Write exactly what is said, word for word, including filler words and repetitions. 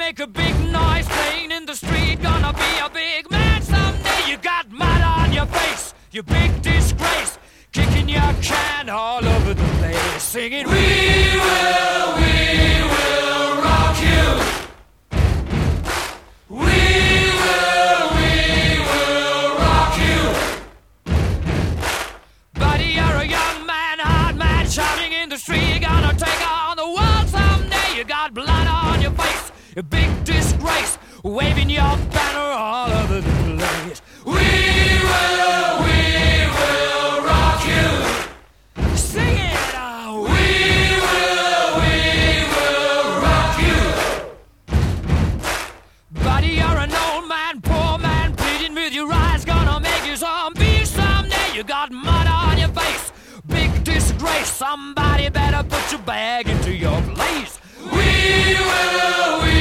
make a big noise playing in the street. Gonna be a big man someday. You got mud on your face, you big disgrace. Kicking your can all over the place, singing, we will, we will rock you. We will, we will rock you. Buddy, you're a young man, hard man, shouting in the street. You're gonna take on the world someday. You got blood on your face, a big disgrace, waving your banner all over the place. We will, we will rock you. Sing it out. We will, we will rock you. Buddy, you're an old man, poor man, pleading with your eyes. Gonna make you zombie someday. You got mud on your face, big disgrace. Somebody better put your bag into your place. We will, we